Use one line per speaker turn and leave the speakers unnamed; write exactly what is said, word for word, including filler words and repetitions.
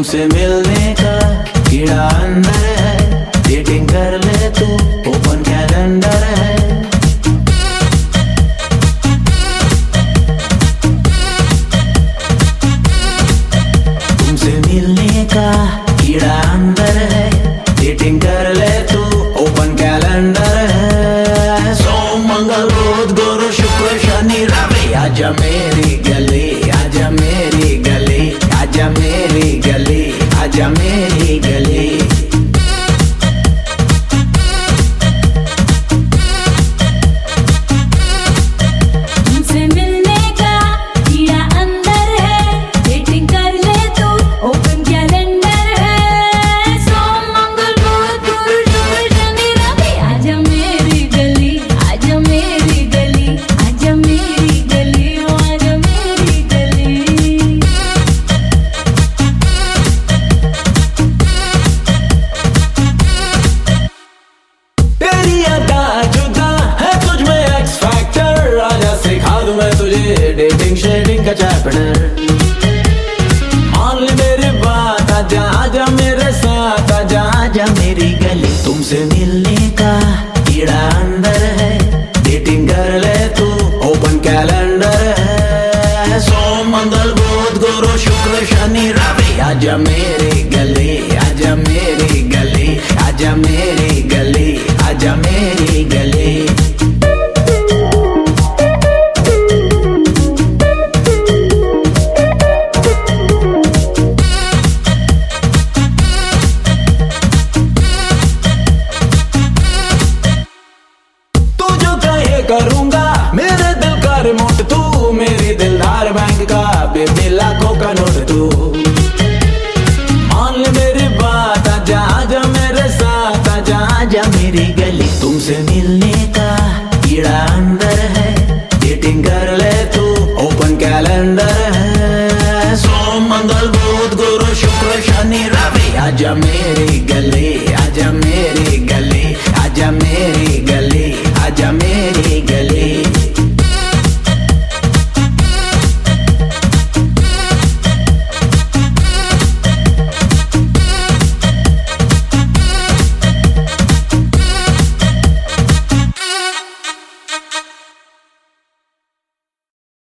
तुमसे मिलने का कीड़ा अंदर है, डेटिंग कर ले तू, ओपन कैलेंडर है। तुमसे मिलने का कीड़ा अंदर है, डेटिंग कर ले तू, ओपन कैलेंडर है। सोम मंगल बुध गुरु शुक्र शनि रवि, आजा मेरी गली, आजा मेरी गली, आजा मेरी गली, आजा मेरी गली।
तुमसे मिलने का कीड़ा अंदर है, डेटिंग कर ले तू, ओपन कैलेंडर है। सोम मंगल बुध गुरु शुक्र शनि रवि, आजा मेरी गली, आजा मेरी गली, आजा मेरी गली, आजा मेरी गली।
तेरी अदा जुदा है, तुझ में एक्स फैक्टर, आजा सिखा दूं मैं तुझे डेटिंग शेडिंग का चैप्टर। मान ले मेरी बात, आजा आजा मेरे साथ, आजा आजा मेरी गली। तुमसे मिलने का कीड़ा अंदर है, डेटिंग कर ले तू, ओपन कैलेंडर है। सोम मंगल बुध गुरु शुक्र शनि रवि, आजा मेरी गली, आजा मेरी गली, आजा मेरी गली, आजा मेरी गली। तू जो कहे करूंगा, मेरे दिल का रिमोट तू, मेरी दिलदार बैंक का बेबी लाखों का नोट तू। मान ले मेरी बात, आजा आजा मेरे साथ, आजा आजा मेरी गली। तुमसे मिलने का कीड़ा अंदर है, डेटिंग कर ले तू, ओपन कैलेंडर है। सोम मंगल बुध गुरु शुक्र शनि रवि, आजा मेरी